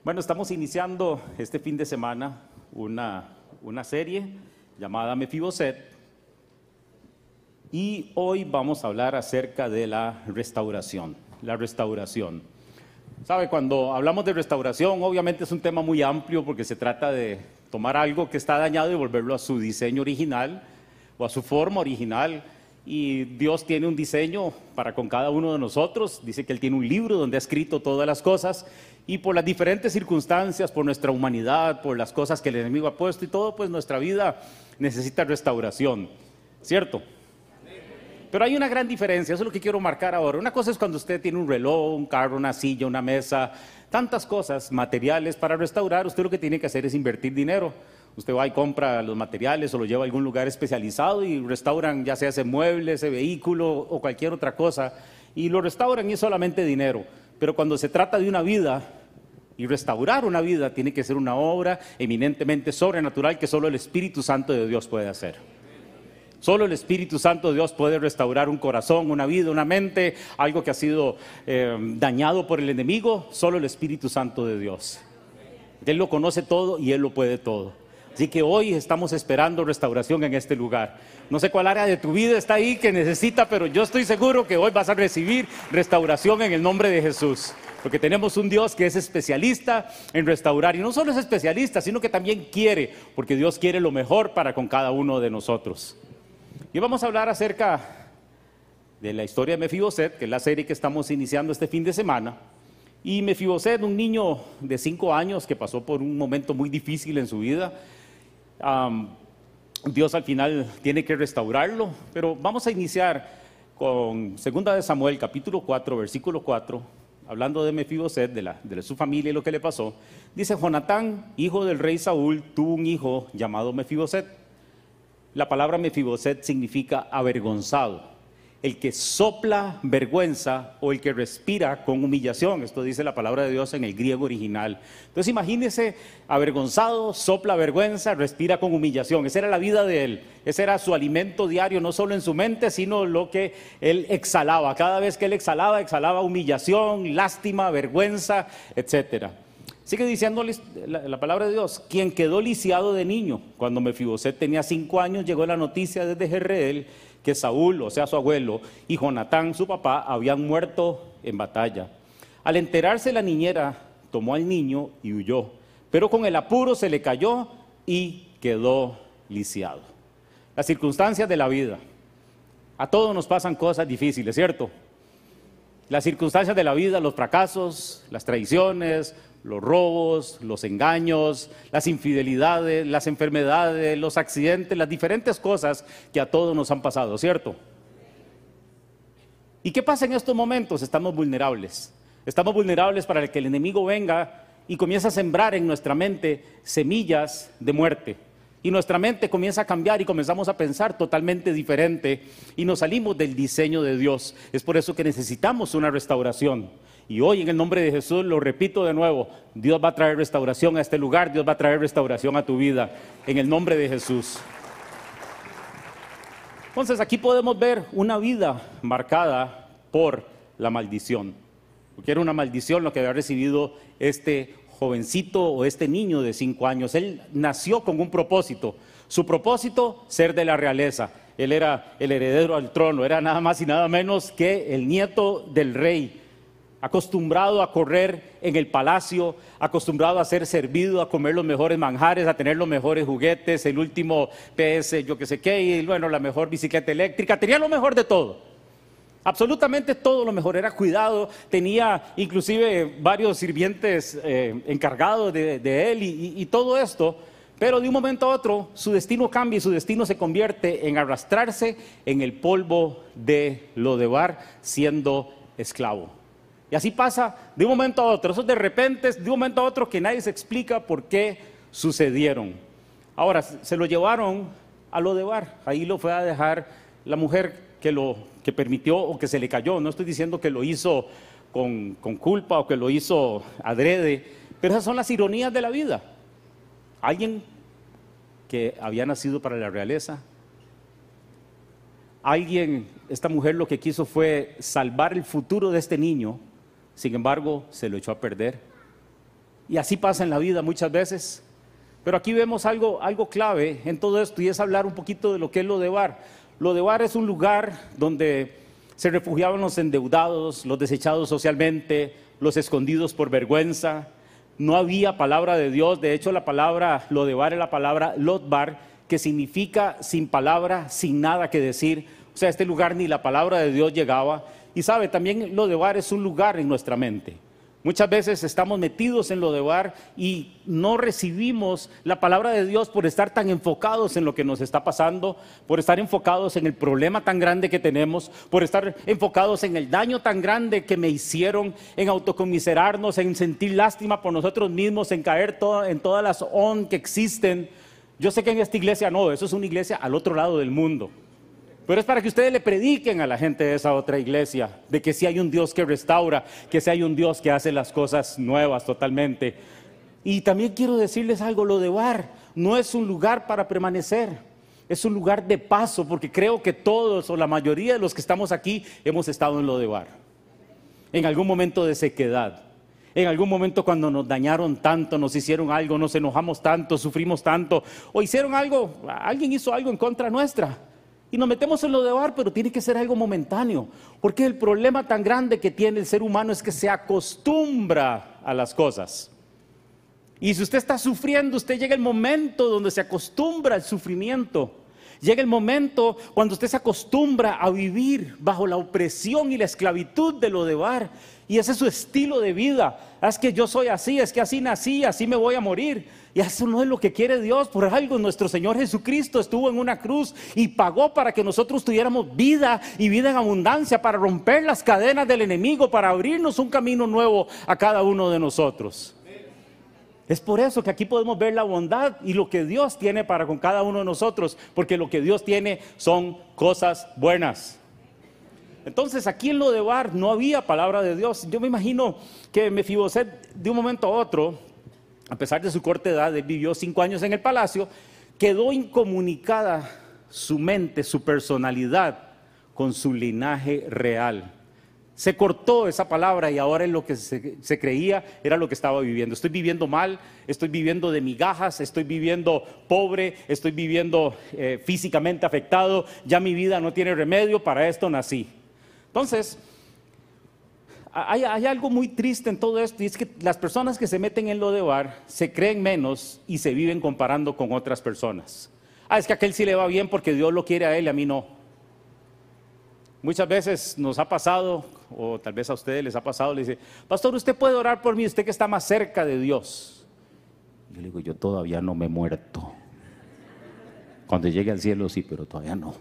Bueno, estamos iniciando este fin de semana una serie llamada Mefiboset y hoy vamos a hablar acerca de la restauración. La restauración. ¿Sabe? Cuando hablamos de restauración, obviamente es un tema muy amplio porque se trata de tomar algo que está dañado y volverlo a su diseño original o a su forma original. Y Dios tiene un diseño para con cada uno de nosotros. Dice que Él tiene un libro donde ha escrito todas las cosas. Y por las diferentes circunstancias, por nuestra humanidad, por las cosas que el enemigo ha puesto y todo, pues nuestra vida necesita restauración, ¿cierto? Pero hay una gran diferencia, eso es lo que quiero marcar ahora. Una cosa es cuando usted tiene un reloj, un carro, una silla, una mesa, tantas cosas materiales para restaurar. Usted lo que tiene que hacer es invertir dinero. Usted va y compra los materiales o lo lleva a algún lugar especializado y restauran ya sea ese mueble, ese vehículo o cualquier otra cosa. Y lo restauran y es solamente dinero. Pero cuando se trata de una vida, y restaurar una vida tiene que ser una obra eminentemente sobrenatural que solo el Espíritu Santo de Dios puede hacer. Solo el Espíritu Santo de Dios puede restaurar un corazón, una vida, una mente, algo que ha sido dañado por el enemigo. Solo el Espíritu Santo de Dios. Él lo conoce todo y Él lo puede todo. Así que hoy estamos esperando restauración en este lugar. No sé cuál área de tu vida está ahí que necesita, pero yo estoy seguro que hoy vas a recibir restauración en el nombre de Jesús. Porque tenemos un Dios que es especialista en restaurar. Y no solo es especialista, sino que también quiere, porque Dios quiere lo mejor para con cada uno de nosotros. Y vamos a hablar acerca de la historia de Mefiboset, que es la serie que estamos iniciando este fin de semana. Y Mefiboset, un niño de 5 años que pasó por un momento muy difícil en su vida. Dios al final tiene que restaurarlo, pero vamos a iniciar con 2 de Samuel, capítulo 4, versículo 4, hablando de Mefiboset, de su familia y lo que le pasó. Dice: Jonatán, hijo del rey Saúl, tuvo un hijo llamado Mefiboset. La palabra Mefiboset significa avergonzado, el que sopla vergüenza o el que respira con humillación. Esto dice la palabra de Dios en el griego original. Entonces imagínese, avergonzado, sopla vergüenza, respira con humillación. Esa era la vida de él, ese era su alimento diario, no solo en su mente, sino lo que él exhalaba. Cada vez que él exhalaba, exhalaba humillación, lástima, vergüenza, etc. Sigue diciendo la palabra de Dios: quien quedó lisiado de niño. Cuando Mefiboset tenía 5 años, llegó la noticia desde Jezreel que Saúl, o sea su abuelo, y Jonatán, su papá, habían muerto en batalla. Al enterarse, la niñera tomó al niño y huyó, pero con el apuro se le cayó y quedó lisiado. Las circunstancias de la vida. A todos nos pasan cosas difíciles, ¿cierto? Las circunstancias de la vida, los fracasos, las traiciones, los robos, los engaños, las infidelidades, las enfermedades, los accidentes, las diferentes cosas que a todos nos han pasado, ¿cierto? ¿Y qué pasa en estos momentos? Estamos vulnerables. Estamos vulnerables para que el enemigo venga y comience a sembrar en nuestra mente semillas de muerte. Y nuestra mente comienza a cambiar y comenzamos a pensar totalmente diferente y nos salimos del diseño de Dios. Es por eso que necesitamos una restauración. Y hoy, en el nombre de Jesús, lo repito de nuevo: Dios va a traer restauración a este lugar, Dios va a traer restauración a tu vida, en el nombre de Jesús. Entonces, aquí podemos ver una vida marcada por la maldición. Porque era una maldición lo que había recibido este jovencito o este niño de 5 años. Él nació con un propósito. Su propósito, ser de la realeza. Él era el heredero al trono, era nada más y nada menos que el nieto del rey. Acostumbrado a correr en el palacio, acostumbrado a ser servido, a comer los mejores manjares, a tener los mejores juguetes, el último PS, yo que sé qué, y bueno, la mejor bicicleta eléctrica. Tenía lo mejor de todo, absolutamente todo lo mejor. Era cuidado, tenía inclusive varios sirvientes encargados de él y todo esto. Pero de un momento a otro su destino cambia y su destino se convierte en arrastrarse en el polvo de Lodebar, siendo esclavo. Y así pasa de un momento a otro. Eso de repente, de un momento a otro, que nadie se explica por qué sucedieron. Ahora, se lo llevaron a Lodebar. Ahí lo fue a dejar la mujer que permitió o que se le cayó. No estoy diciendo que lo hizo con culpa o que lo hizo adrede, pero esas son las ironías de la vida. Alguien que había nacido para la realeza. Esta mujer lo que quiso fue salvar el futuro de este niño. Sin embargo, se lo echó a perder. Y así pasa en la vida muchas veces. Pero aquí vemos algo clave en todo esto, y es hablar un poquito de lo que es Lodebar. Lodebar es un lugar donde se refugiaban los endeudados, los desechados socialmente, los escondidos por vergüenza. No había palabra de Dios. De hecho, la palabra Lodebar es la palabra Lotbar, que significa sin palabra, sin nada que decir. O sea, a este lugar ni la palabra de Dios llegaba. Y sabe, también Lodebar es un lugar en nuestra mente. Muchas veces estamos metidos en Lodebar y no recibimos la palabra de Dios por estar tan enfocados en lo que nos está pasando, por estar enfocados en el problema tan grande que tenemos, por estar enfocados en el daño tan grande que me hicieron, en autocomiserarnos, en sentir lástima por nosotros mismos, en caer en todas las que existen. Yo sé que en esta iglesia no, eso es una iglesia al otro lado del mundo. Pero es para que ustedes le prediquen a la gente de esa otra iglesia, de que sí hay un Dios que restaura, que sí hay un Dios que hace las cosas nuevas totalmente. Y también quiero decirles algo, Lodebar no es un lugar para permanecer, es un lugar de paso, porque creo que todos o la mayoría de los que estamos aquí hemos estado en Lodebar. En algún momento de sequedad, en algún momento cuando nos dañaron tanto, nos hicieron algo, nos enojamos tanto, sufrimos tanto, o hicieron algo, alguien hizo algo en contra nuestra. Y nos metemos en Lodebar, pero tiene que ser algo momentáneo, porque el problema tan grande que tiene el ser humano es que se acostumbra a las cosas. Y si usted está sufriendo, usted llega el momento donde se acostumbra al sufrimiento. Llega el momento cuando usted se acostumbra a vivir bajo la opresión y la esclavitud de Lodebar. Y ese es su estilo de vida. Es que yo soy así, es que así nací, así me voy a morir. Y eso no es lo que quiere Dios. Por algo nuestro Señor Jesucristo estuvo en una cruz y pagó para que nosotros tuviéramos vida y vida en abundancia, para romper las cadenas del enemigo, para abrirnos un camino nuevo a cada uno de nosotros. Es por eso que aquí podemos ver la bondad y lo que Dios tiene para con cada uno de nosotros, porque lo que Dios tiene son cosas buenas. Entonces aquí en Lodebar no había palabra de Dios. Yo me imagino que Mefiboset de un momento a otro, a pesar de su corta edad, él vivió 5 años en el palacio, quedó incomunicada su mente, su personalidad con su linaje real. Se cortó esa palabra y ahora en lo que se creía era lo que estaba viviendo. Estoy viviendo mal, estoy viviendo de migajas, estoy viviendo pobre, estoy viviendo físicamente afectado, ya mi vida no tiene remedio, para esto nací. Entonces, hay algo muy triste en todo esto, y es que las personas que se meten en Lodebar se creen menos y se viven comparando con otras personas. Es que a aquel sí le va bien porque Dios lo quiere a él y a mí no. Muchas veces nos ha pasado, o tal vez a ustedes les ha pasado, le dice: pastor, usted puede orar por mí, usted que está más cerca de Dios. Yo le digo: yo todavía no me he muerto. Cuando llegue al cielo sí, pero todavía no.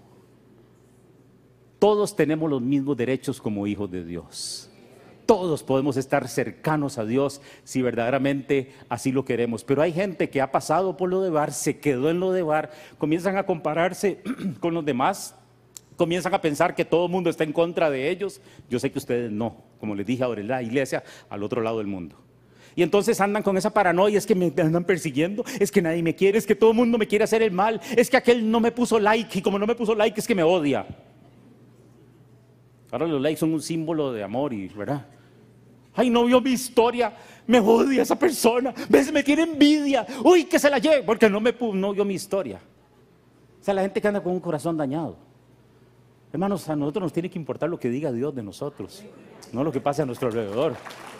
Todos tenemos los mismos derechos como hijos de Dios. Todos podemos estar cercanos a Dios si verdaderamente así lo queremos. Pero hay gente que ha pasado por Lodebar, se quedó en Lodebar, comienzan a compararse con los demás, comienzan a pensar que todo el mundo está en contra de ellos. Yo sé que ustedes no, como les dije ahora, en la iglesia al otro lado del mundo. Y entonces andan con esa paranoia: es que me andan persiguiendo, es que nadie me quiere, es que todo el mundo me quiere hacer el mal, es que aquel no me puso like y como no me puso like es que me odia. Ahora los likes son un símbolo de amor, y ¿verdad? Ay, no vio mi historia, me odia esa persona, ves, me tiene envidia, uy, que se la lleve, porque no vio mi historia. O sea, la gente que anda con un corazón dañado. Hermanos, a nosotros nos tiene que importar lo que diga Dios de nosotros, no lo que pase a nuestro alrededor.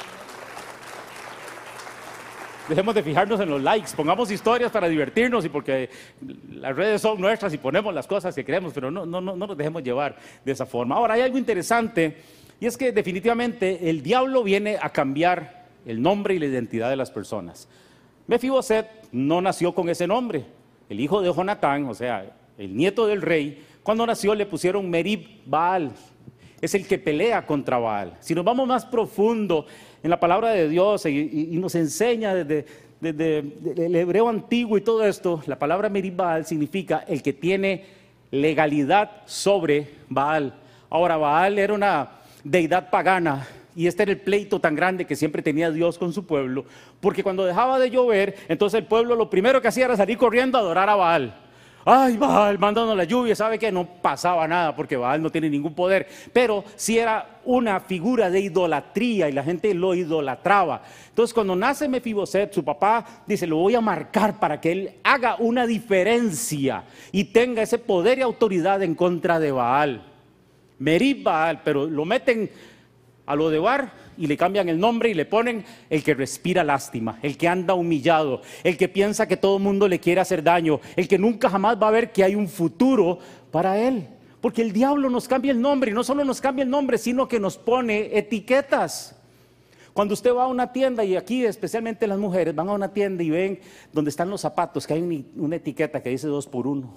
Dejemos de fijarnos en los likes, pongamos historias para divertirnos y porque las redes son nuestras y ponemos las cosas que queremos, pero no nos dejemos llevar de esa forma. Ahora, hay algo interesante, y es que definitivamente el diablo viene a cambiar el nombre y la identidad de las personas. Mefiboset no nació con ese nombre. El hijo de Jonatán, o sea, el nieto del rey, cuando nació le pusieron Merib Baal. Es el que pelea contra Baal. Si nos vamos más profundo en la palabra de Dios y nos enseña desde el hebreo antiguo y todo esto, la palabra Merib Baal significa el que tiene legalidad sobre Baal. Ahora, Baal era una deidad pagana, y este era el pleito tan grande que siempre tenía Dios con su pueblo, porque cuando dejaba de llover, entonces el pueblo lo primero que hacía era salir corriendo a adorar a Baal. Ay, Baal, mándanos la lluvia. ¿Sabe qué? No pasaba nada porque Baal no tiene ningún poder. Pero sí era una figura de idolatría y la gente lo idolatraba. Entonces, cuando nace Mefiboset, su papá dice, lo voy a marcar para que él haga una diferencia y tenga ese poder y autoridad en contra de Baal. Merib Baal, pero lo meten a lo de Bar y le cambian el nombre y le ponen el que respira lástima, el que anda humillado, el que piensa que todo el mundo le quiere hacer daño, el que nunca jamás va a ver que hay un futuro para él. Porque el diablo nos cambia el nombre, y no solo nos cambia el nombre, sino que nos pone etiquetas. Cuando usted va a una tienda, y aquí especialmente las mujeres van a una tienda y ven donde están los zapatos, que hay una etiqueta que dice 2 por 1.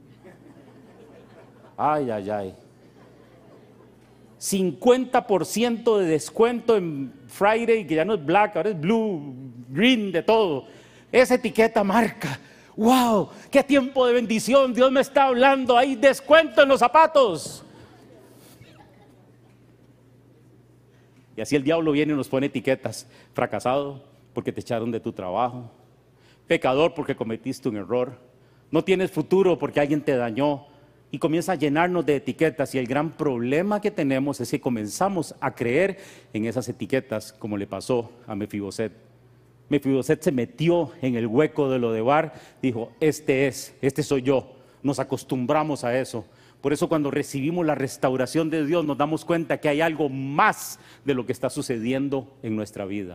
Ay, ay, ay. 50% de descuento en Friday, que ya no es black, ahora es blue, green, de todo. Esa etiqueta marca, wow, qué tiempo de bendición, Dios me está hablando, hay descuento en los zapatos. Y así el diablo viene y nos pone etiquetas: fracasado porque te echaron de tu trabajo, pecador porque cometiste un error, no tienes futuro porque alguien te dañó. Y comienza a llenarnos de etiquetas, y el gran problema que tenemos es que comenzamos a creer en esas etiquetas, como le pasó a Mefiboset. Mefiboset se metió en el hueco de lo de Bar, dijo, este soy yo. Nos acostumbramos a eso. Por eso cuando recibimos la restauración de Dios nos damos cuenta que hay algo más de lo que está sucediendo en nuestra vida.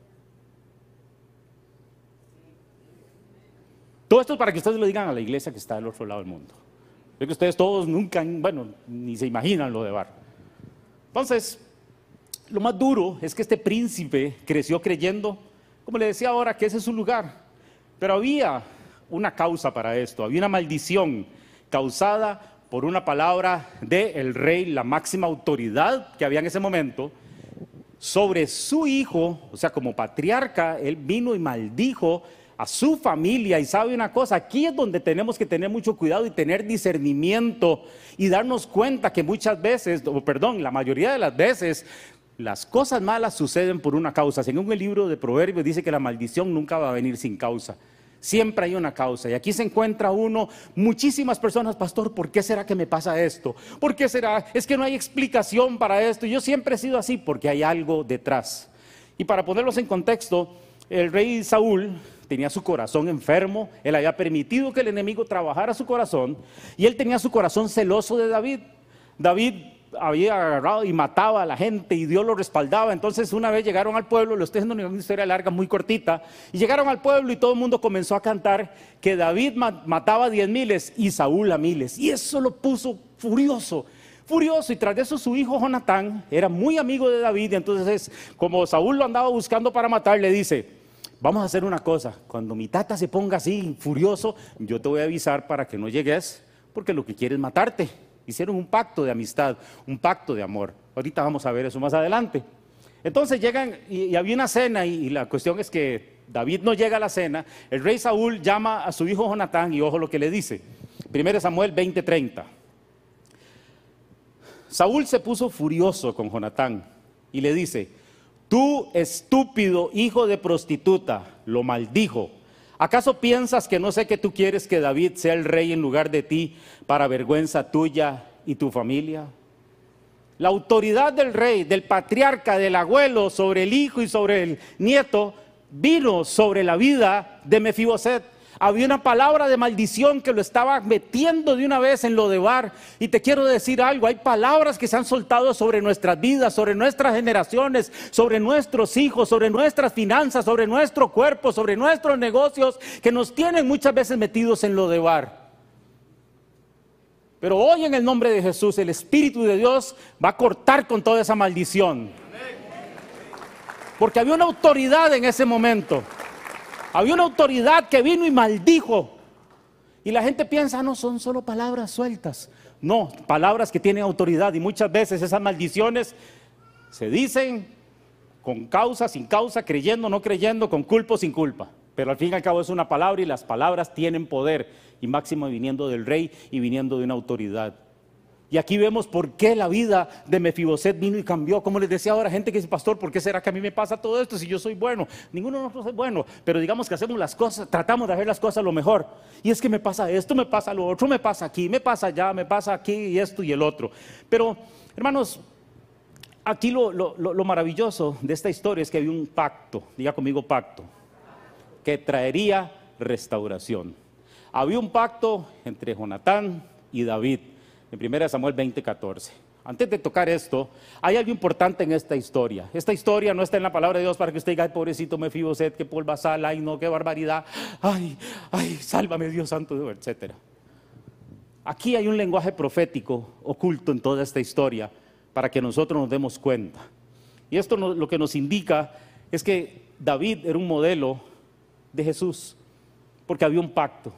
Todo esto es para que ustedes lo digan a la iglesia que está del otro lado del mundo. Creo que ustedes todos nunca, ni se imaginan lo de Bar. Entonces, lo más duro es que este príncipe creció creyendo, como le decía ahora, que ese es su lugar. Pero había una causa para esto, había una maldición causada por una palabra del rey, la máxima autoridad que había en ese momento, sobre su hijo. O sea, como patriarca, él vino y maldijo a su familia. Y sabe una cosa, aquí es donde tenemos que tener mucho cuidado y tener discernimiento y darnos cuenta que muchas veces, la mayoría de las veces, las cosas malas suceden por una causa. Según el libro de Proverbios dice que la maldición nunca va a venir sin causa. Siempre hay una causa, y aquí se encuentra muchísimas personas, pastor, ¿por qué será que me pasa esto? ¿Por qué será? Es que no hay explicación para esto. Yo siempre he sido así, porque hay algo detrás. Y para ponerlos en contexto, el rey Saúl tenía su corazón enfermo, él había permitido que el enemigo trabajara su corazón, y él tenía su corazón celoso de David. David había agarrado y mataba a la gente y Dios lo respaldaba. Entonces una vez llegaron al pueblo, lo estoy haciendo una historia larga, muy cortita, y llegaron al pueblo y todo el mundo comenzó a cantar que David mataba a 10,000 y Saúl a 1,000, y eso lo puso furioso, y tras de eso su hijo Jonatán era muy amigo de David, y entonces como Saúl lo andaba buscando para matar, le dice, vamos a hacer una cosa, cuando mi tata se ponga así furioso, yo te voy a avisar para que no llegues, porque lo que quiere es matarte. Hicieron un pacto de amistad, un pacto de amor. Ahorita vamos a ver eso más adelante. Entonces llegan y había una cena, y la cuestión es que David no llega a la cena. El rey Saúl llama a su hijo Jonatán y ojo lo que le dice. 1 Samuel 20:30. Saúl se puso furioso con Jonatán y le dice, tú estúpido hijo de prostituta, lo maldijo. ¿Acaso piensas que no sé que tú quieres que David sea el rey en lugar de ti, para vergüenza tuya y tu familia? La autoridad del rey, del patriarca, del abuelo sobre el hijo y sobre el nieto, vino sobre la vida de Mefiboset. Había una palabra de maldición que lo estaba metiendo de una vez en lo de Bar. Y te quiero decir algo, hay palabras que se han soltado sobre nuestras vidas, sobre nuestras generaciones, sobre nuestros hijos, sobre nuestras finanzas, sobre nuestro cuerpo, sobre nuestros negocios, que nos tienen muchas veces metidos en lo de Bar. Pero hoy en el nombre de Jesús, el Espíritu de Dios va a cortar con toda esa maldición. Porque había una autoridad en ese momento. Había una autoridad que vino y maldijo. Y la gente piensa, no, son solo palabras sueltas. No, palabras que tienen autoridad. Y muchas veces esas maldiciones se dicen con causa, sin causa, creyendo, no creyendo, con culpa o sin culpa. Pero al fin y al cabo es una palabra, y las palabras tienen poder. Y máximo viniendo del rey y viniendo de una autoridad. Y aquí vemos por qué la vida de Mefiboset vino y cambió. Como les decía ahora, gente que dice, pastor, ¿por qué será que a mí me pasa todo esto si yo soy bueno? Ninguno de nosotros es bueno, pero digamos que hacemos las cosas, tratamos de hacer las cosas lo mejor. Y es que me pasa esto, me pasa lo otro, me pasa aquí, me pasa allá, me pasa aquí y esto y el otro. Pero, hermanos, aquí lo maravilloso de esta historia es que había un pacto, diga conmigo pacto, que traería restauración. Había un pacto entre Jonatán y David. En 1 Samuel 20:14. Antes de tocar esto, hay algo importante en esta historia. Esta historia no está en la palabra de Dios para que usted diga, ay, pobrecito Mefiboset, qué polvazal, ay no, qué barbaridad, ay, sálvame Dios santo, etc. Aquí hay un lenguaje profético oculto en toda esta historia para que nosotros nos demos cuenta. Y esto lo que nos indica es que David era un modelo de Jesús, porque había un pacto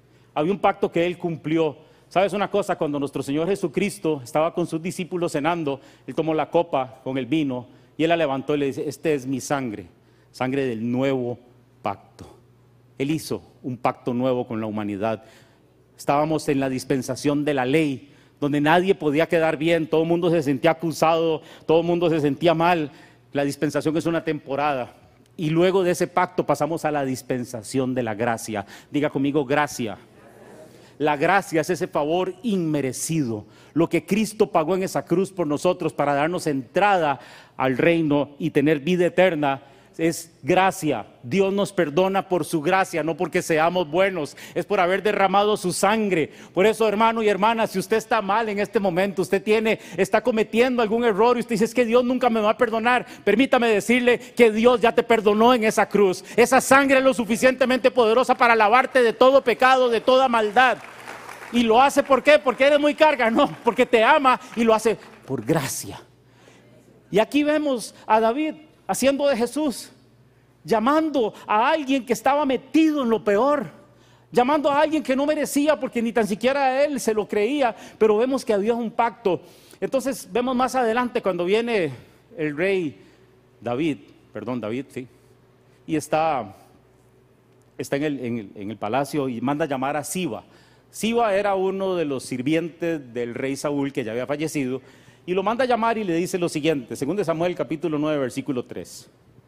que él cumplió. ¿Sabes una cosa? Cuando nuestro Señor Jesucristo estaba con sus discípulos cenando, Él tomó la copa con el vino y Él la levantó y le dice, esta es mi sangre, sangre del nuevo pacto. Él hizo un pacto nuevo con la humanidad. Estábamos en la dispensación de la ley, donde nadie podía quedar bien, todo el mundo se sentía acusado, todo el mundo se sentía mal. La dispensación es una temporada. Y luego de ese pacto pasamos a la dispensación de la gracia. Diga conmigo, gracia. La gracia es ese favor inmerecido, lo que Cristo pagó en esa cruz por nosotros para darnos entrada al reino y tener vida eterna. Es gracia. Dios nos perdona por su gracia, no porque seamos buenos, es por haber derramado su sangre. Por eso, hermano y hermana, si usted está mal en este momento, usted está cometiendo algún error y usted dice, es que Dios nunca me va a perdonar, permítame decirle que Dios ya te perdonó en esa cruz. Esa sangre es lo suficientemente poderosa para lavarte de todo pecado, de toda maldad. Y lo hace, ¿por qué? Porque eres muy carga, no, porque te ama y lo hace por gracia. Y aquí vemos a David haciendo de Jesús, llamando a alguien que estaba metido en lo peor, llamando a alguien que no merecía porque ni tan siquiera él se lo creía, pero vemos que había un pacto. Entonces vemos más adelante cuando viene el rey David, sí, y está en el palacio y manda llamar a Siba. Siba era uno de los sirvientes del rey Saúl que ya había fallecido y lo manda a llamar y le dice lo siguiente, 2 Samuel capítulo 9 versículo 3.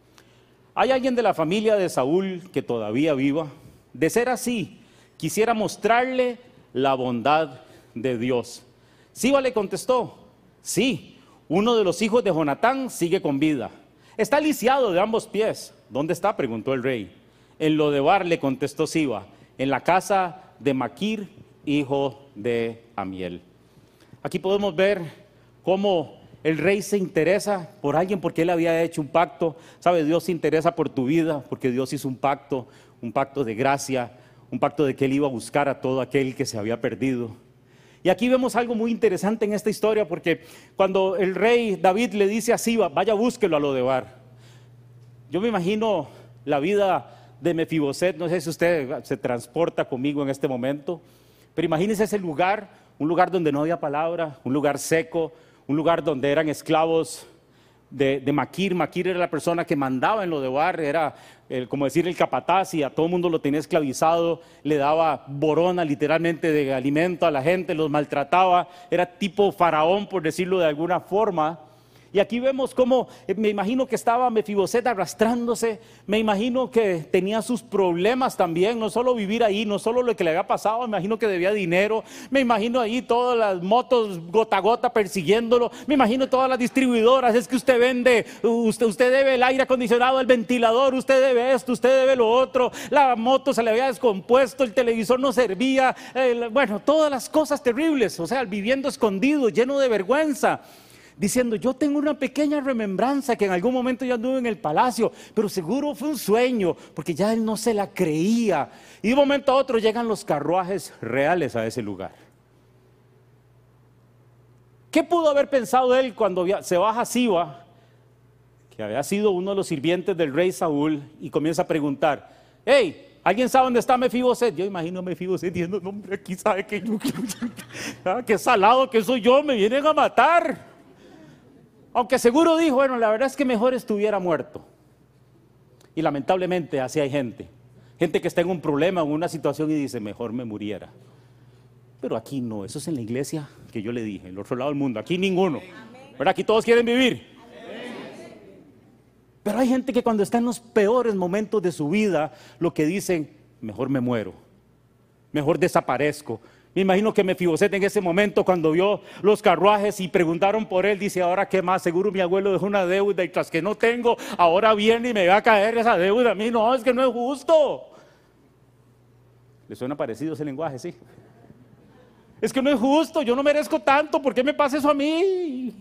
¿Hay alguien de la familia de Saúl que todavía viva? De ser así, quisiera mostrarle la bondad de Dios. Siba le contestó, sí, uno de los hijos de Jonatán sigue con vida. Está lisiado de ambos pies. ¿Dónde está?, preguntó el rey. En Lodebar, le contestó Siba, en la casa de Maquir, hijo de Amiel. Aquí podemos ver cómo el rey se interesa por alguien porque él había hecho un pacto. ¿Sabe? Dios se interesa por tu vida porque Dios hizo un pacto de gracia, un pacto de que él iba a buscar a todo aquel que se había perdido. Y aquí vemos algo muy interesante en esta historia porque cuando el rey David le dice a Siba, vaya búsquelo a Lodebar. Yo me imagino la vida de Mefiboset, no sé si usted se transporta conmigo en este momento, pero imagínese ese lugar, un lugar donde no había palabra, un lugar seco, un lugar donde eran esclavos de Maquir. Maquir era la persona que mandaba en Lodebar, era como decir el capataz y a todo el mundo lo tenía esclavizado, le daba borona literalmente de alimento a la gente, los maltrataba, era tipo faraón por decirlo de alguna forma. Y aquí vemos cómo, me imagino que estaba Mefiboset arrastrándose, me imagino que tenía sus problemas también, no solo vivir ahí, no solo lo que le había pasado, me imagino que debía dinero, me imagino ahí todas las motos gota a gota persiguiéndolo, me imagino todas las distribuidoras, es que usted vende, usted debe el aire acondicionado, el ventilador, usted debe esto, usted debe lo otro, la moto se le había descompuesto, el televisor no servía, bueno, todas las cosas terribles, o sea, viviendo escondido, lleno de vergüenza. Diciendo, yo tengo una pequeña remembranza que en algún momento yo anduve en el palacio, pero seguro fue un sueño, porque ya él no se la creía. Y de un momento a otro llegan los carruajes reales a ese lugar. ¿Qué pudo haber pensado él cuando se baja Siba, que había sido uno de los sirvientes del rey Saúl, y comienza a preguntar, hey, ¿alguien sabe dónde está Mefiboset? Yo imagino a Mefiboset diciendo, no hombre, aquí sabe que yo, qué salado que soy yo, me vienen a matar. Aunque seguro dijo, bueno, la verdad es que mejor estuviera muerto. Y lamentablemente así hay gente que está en un problema, en una situación y dice, mejor me muriera. pero aquí no, eso es en la iglesia que yo le dije, en el otro lado del mundo, aquí ninguno. ¿Verdad? Aquí todos quieren vivir. Pero hay gente que cuando está en los peores momentos de su vida, lo que dicen, mejor me muero, mejor desaparezco. Me imagino que Mefiboset en ese momento, cuando vio los carruajes y preguntaron por él, dice, ahora qué más, seguro mi abuelo dejó una deuda y tras que no tengo, ahora viene y me va a caer esa deuda a mí. No, es que no es justo. ¿Le suena parecido ese lenguaje? Sí. Es que no es justo, yo no merezco tanto, ¿por qué me pasa eso a mí?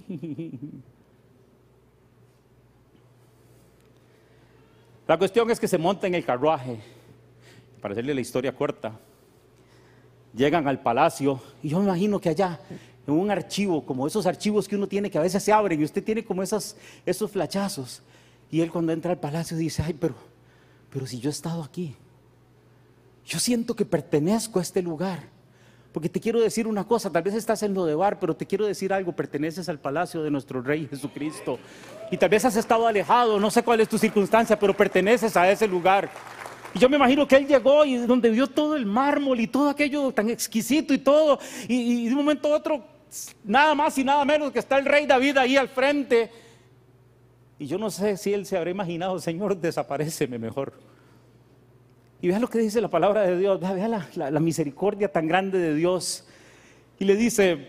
La cuestión es que se monta en el carruaje, para hacerle la historia corta. Llegan al palacio y yo me imagino que allá, en un archivo, como esos archivos que uno tiene que a veces se abren y usted tiene como esos flachazos. Y él cuando entra al palacio dice, ay, pero si yo he estado aquí, yo siento que pertenezco a este lugar. Porque te quiero decir una cosa, tal vez estás en Lodebar, pero te quiero decir algo, perteneces al palacio de nuestro Rey Jesucristo. Y tal vez has estado alejado, no sé cuál es tu circunstancia, pero perteneces a ese lugar. Y yo me imagino que él llegó y donde vio todo el mármol y todo aquello tan exquisito y todo, y de un momento a otro, nada más y nada menos que está el rey David ahí al frente. Y yo no sé si él se habrá imaginado, Señor, desaparéceme mejor. Y vea lo que dice la palabra de Dios, vea la misericordia tan grande de Dios. Y le dice,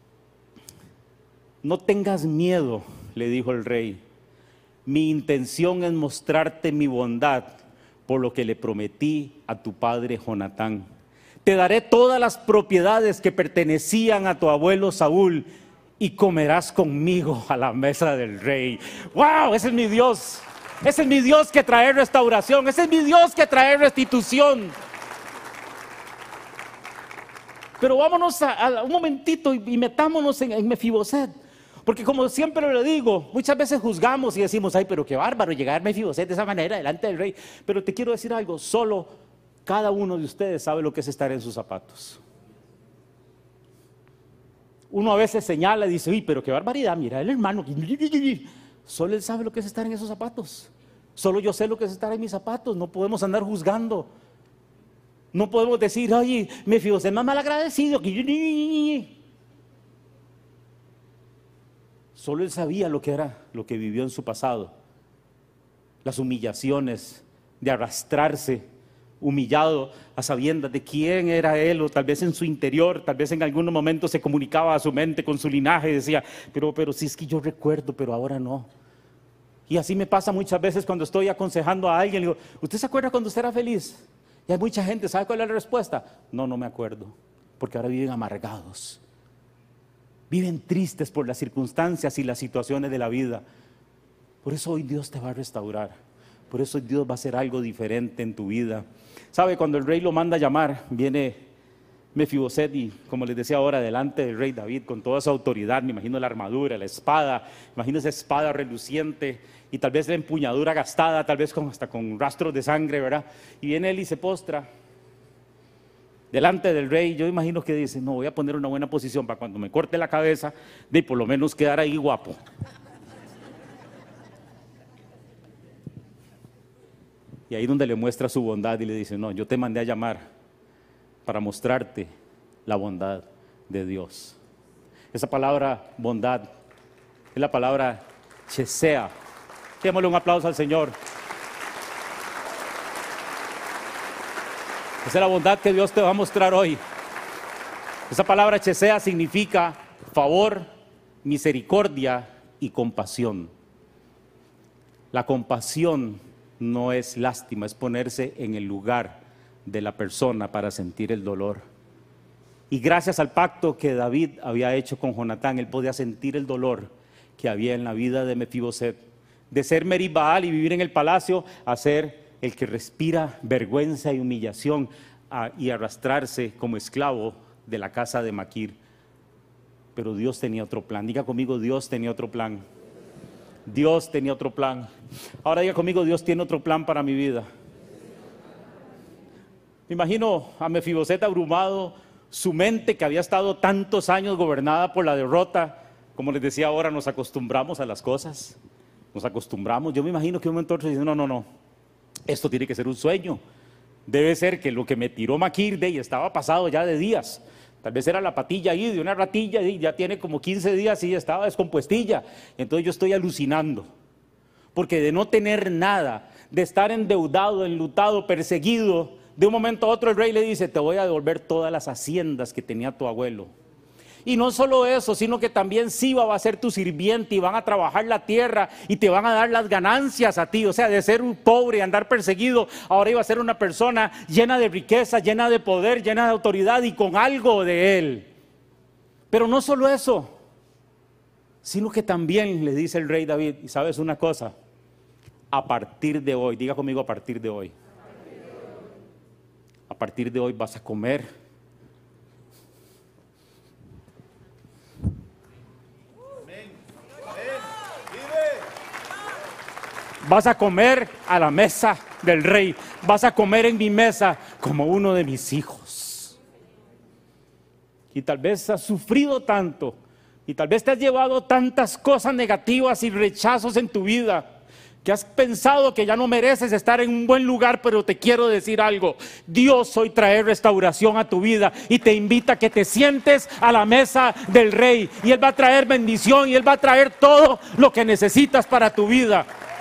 no tengas miedo, le dijo el rey, mi intención es mostrarte mi bondad, por lo que le prometí a tu padre Jonatán. Te daré todas las propiedades que pertenecían a tu abuelo Saúl y comerás conmigo a la mesa del rey. ¡Wow! Ese es mi Dios. Ese es mi Dios que trae restauración. Ese es mi Dios que trae restitución. Pero vámonos a un momentito y metámonos en Mefiboset. Porque como siempre le digo, muchas veces juzgamos y decimos, ay, pero qué bárbaro llegar Mefiboset de esa manera delante del rey. Pero te quiero decir algo, solo cada uno de ustedes sabe lo que es estar en sus zapatos. Uno a veces señala y dice, uy, pero qué barbaridad, mira el hermano. Solo él sabe lo que es estar en esos zapatos. Solo yo sé lo que es estar en mis zapatos. No podemos andar juzgando. No podemos decir, oye, Mefiboset más mal agradecido. Solo él sabía lo que era, lo que vivió en su pasado. Las humillaciones de arrastrarse, humillado a sabiendas de quién era él, o tal vez en su interior, tal vez en algún momento se comunicaba a su mente con su linaje y decía, pero si es que yo recuerdo, pero ahora no. Y así me pasa muchas veces cuando estoy aconsejando a alguien, le digo, ¿usted se acuerda cuando usted era feliz? Y hay mucha gente, ¿sabe cuál es la respuesta? No me acuerdo, porque ahora viven amargados. Viven tristes por las circunstancias y las situaciones de la vida. Por eso hoy Dios te va a restaurar. Por eso Dios va a hacer algo diferente en tu vida. ¿Sabe? Cuando el rey lo manda a llamar, viene Mefiboset y, como les decía ahora, delante del rey David, con toda su autoridad, me imagino la armadura, la espada, imagino esa espada reluciente y tal vez la empuñadura gastada, tal vez hasta con rastros de sangre, ¿verdad? Y viene él y se postra delante del rey. Yo imagino que dice, no, voy a poner una buena posición para cuando me corte la cabeza, de por lo menos quedar ahí guapo. Y ahí donde le muestra su bondad y le dice, no, yo te mandé a llamar para mostrarte la bondad de Dios. Esa palabra bondad es la palabra chesea. Démosle un aplauso al Señor. Esa es la bondad que Dios te va a mostrar hoy. Esa palabra chesea significa favor, misericordia y compasión. La compasión no es lástima, es ponerse en el lugar de la persona para sentir el dolor. Y gracias al pacto que David había hecho con Jonatán, él podía sentir el dolor que había en la vida de Mefiboset, de ser Merib-Baal y vivir en el palacio, a ser el que respira vergüenza y humillación y arrastrarse como esclavo de la casa de Maquir. Pero Dios tenía otro plan. Diga conmigo, Dios tenía otro plan. Dios tenía otro plan. Ahora diga conmigo, Dios tiene otro plan para mi vida. Me imagino a Mefiboset abrumado, su mente que había estado tantos años gobernada por la derrota. Como les decía ahora, nos acostumbramos a las cosas. Nos acostumbramos. Yo me imagino que un momento dice, no, esto tiene que ser un sueño. Debe ser que lo que me tiró Maquir de ahí estaba pasado ya de días. Tal vez era la patilla ahí de una ratilla y ya tiene como 15 días y ya estaba descompuestilla. Entonces yo estoy alucinando. Porque de no tener nada, de estar endeudado, enlutado, perseguido, de un momento a otro el rey le dice: te voy a devolver todas las haciendas que tenía tu abuelo. Y no solo eso, sino que también Siba va a ser tu sirviente y van a trabajar la tierra y te van a dar las ganancias a ti. O sea, de ser un pobre y andar perseguido, ahora iba a ser una persona llena de riqueza, llena de poder, llena de autoridad y con algo de él. Pero no solo eso, sino que también le dice el rey David: y sabes una cosa, a partir de hoy, diga conmigo, a partir de hoy. A partir de hoy vas a comer. Vas a comer a la mesa del rey. Vas a comer en mi mesa como uno de mis hijos. Y tal vez has sufrido tanto. Y tal vez te has llevado tantas cosas negativas y rechazos en tu vida, que has pensado que ya no mereces estar en un buen lugar. Pero te quiero decir algo: Dios hoy trae restauración a tu vida y te invita a que te sientes a la mesa del rey. Y Él va a traer bendición y Él va a traer todo lo que necesitas para tu vida.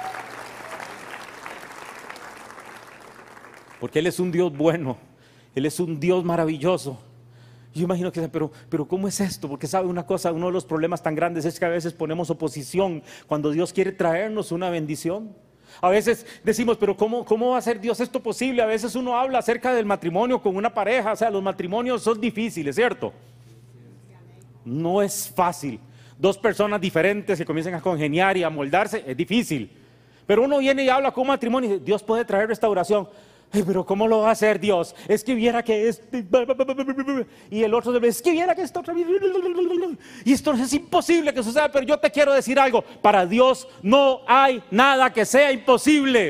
Porque Él es un Dios bueno, Él es un Dios maravilloso. Yo imagino que, pero ¿cómo es esto? Porque sabe una cosa, uno de los problemas tan grandes es que a veces ponemos oposición cuando Dios quiere traernos una bendición. A veces decimos: pero ¿cómo va a hacer Dios esto posible? A veces uno habla acerca del matrimonio con una pareja. O sea, los matrimonios son difíciles, ¿cierto? No es fácil. Dos personas diferentes que comiencen a congeniar y a moldarse, es difícil. Pero uno viene y habla con un matrimonio y dice: Dios puede traer restauración. Pero ¿cómo lo va a hacer Dios? Es que viera que y el otro es que viera que esto y esto es imposible que suceda. Pero yo te quiero decir algo: para Dios no hay nada que sea imposible.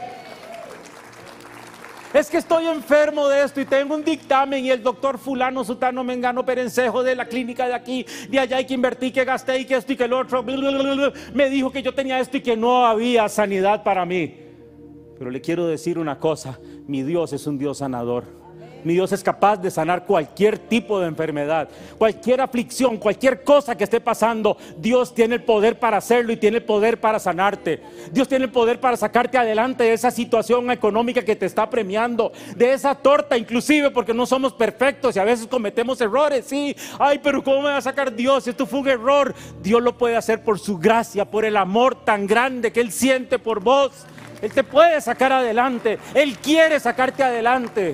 Es que estoy enfermo de esto y tengo un dictamen y el doctor fulano, sutano, mengano, perencejo de la clínica de aquí, de allá, y que invertí, que gasté y que esto y que el otro me dijo que yo tenía esto y que no había sanidad para mí. Pero le quiero decir una cosa: mi Dios es un Dios sanador. Mi Dios es capaz de sanar cualquier tipo de enfermedad, cualquier aflicción, cualquier cosa que esté pasando. Dios tiene el poder para hacerlo y tiene el poder para sanarte. Dios tiene el poder para sacarte adelante de esa situación económica que te está premiando, de esa torta inclusive, porque no somos perfectos y a veces cometemos errores. Sí, ay, pero ¿cómo me va a sacar Dios? Esto fue un error. Dios lo puede hacer por su gracia, por el amor tan grande que Él siente por vos. Él te puede sacar adelante. Él quiere sacarte adelante.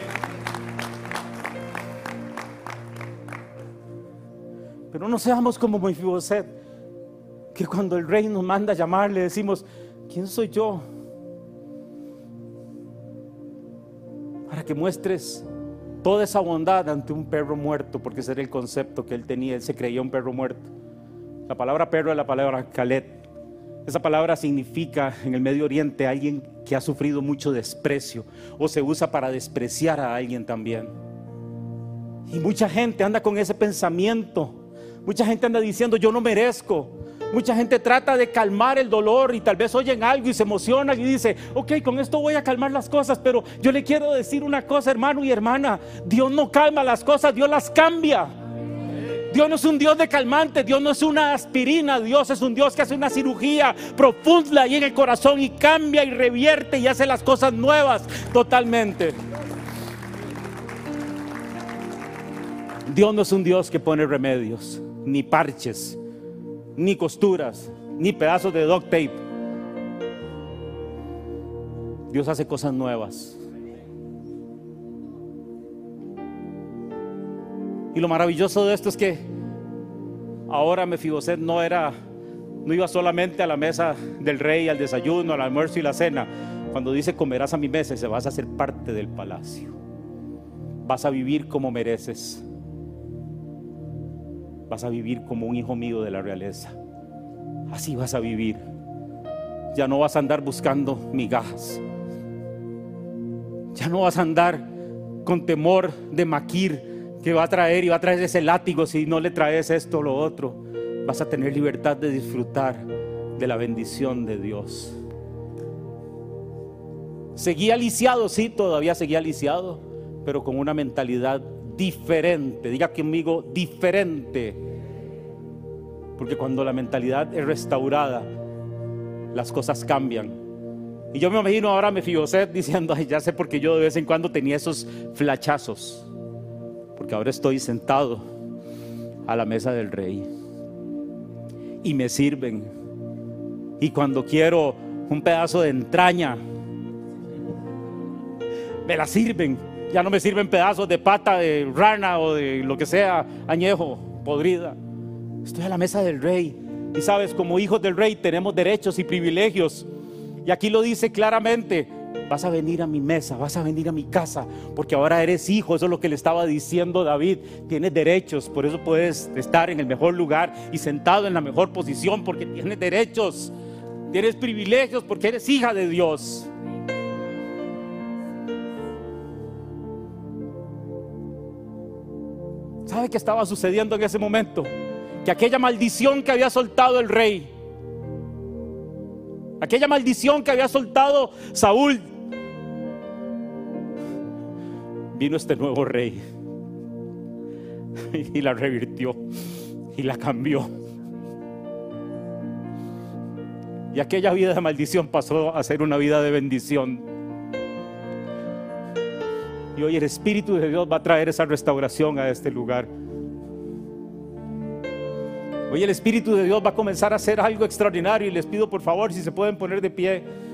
Pero no seamos como Mefiboset, que cuando el rey nos manda a llamar le decimos: ¿quién soy yo para que muestres toda esa bondad ante un perro muerto? Porque ese era el concepto que él tenía. Él se creía un perro muerto. La palabra perro es la palabra Khaled. Esa palabra significa en el Medio Oriente alguien que ha sufrido mucho desprecio, o se usa para despreciar a alguien también. Y mucha gente anda con ese pensamiento. Mucha gente anda diciendo: yo no merezco. Mucha gente trata de calmar el dolor y tal vez oyen algo y se emocionan y dice: ok, con esto voy a calmar las cosas. Pero yo le quiero decir una cosa, hermano y hermana: Dios no calma las cosas, Dios las cambia. Dios no es un Dios de calmante, Dios no es una aspirina. Dios es un Dios que hace una cirugía profunda ahí en el corazón y cambia y revierte y hace las cosas nuevas totalmente. Dios no es un Dios que pone remedios, ni parches, ni costuras, ni pedazos de duct tape. Dios hace cosas nuevas. Y lo maravilloso de esto es que ahora Mefiboset no iba solamente a la mesa del rey, al desayuno, al almuerzo y la cena. Cuando dice: comerás a mi mesa, se vas a hacer parte del palacio. Vas a vivir como mereces. Vas a vivir como un hijo mío de la realeza. Así vas a vivir. Ya no vas a andar buscando migajas. Ya no vas a andar con temor de Maquir, que va a traer ese látigo si no le traes esto o lo otro. Vas a tener libertad de disfrutar de la bendición de Dios. Seguía lisiado, sí, todavía seguía lisiado, pero con una mentalidad diferente. Diga conmigo, diferente. Porque cuando la mentalidad es restaurada, las cosas cambian. Y yo me imagino ahora a Mefiboset diciendo: ay, ya sé por qué yo de vez en cuando tenía esos flachazos, porque ahora estoy sentado a la mesa del rey y me sirven. Y cuando quiero un pedazo de entraña, me la sirven. Ya no me sirven pedazos de pata de rana o de lo que sea, añejo, podrida. Estoy a la mesa del rey. Y sabes, como hijos del rey tenemos derechos y privilegios. Y aquí lo dice claramente: vas a venir a mi mesa, vas a venir a mi casa, porque ahora eres hijo. Eso es lo que le estaba diciendo David. Tienes derechos, por eso puedes estar en el mejor lugar y sentado en la mejor posición, porque tienes derechos. Tienes privilegios porque eres hija de Dios. ¿Sabe qué estaba sucediendo en ese momento? Que aquella maldición que había soltado el rey, aquella maldición que había soltado Saúl, vino este nuevo rey y la revirtió y la cambió. Y aquella vida de maldición pasó a ser una vida de bendición. Y hoy el Espíritu de Dios va a traer esa restauración a este lugar. Hoy el Espíritu de Dios va a comenzar a hacer algo extraordinario. Y les pido por favor, si se pueden poner de pie.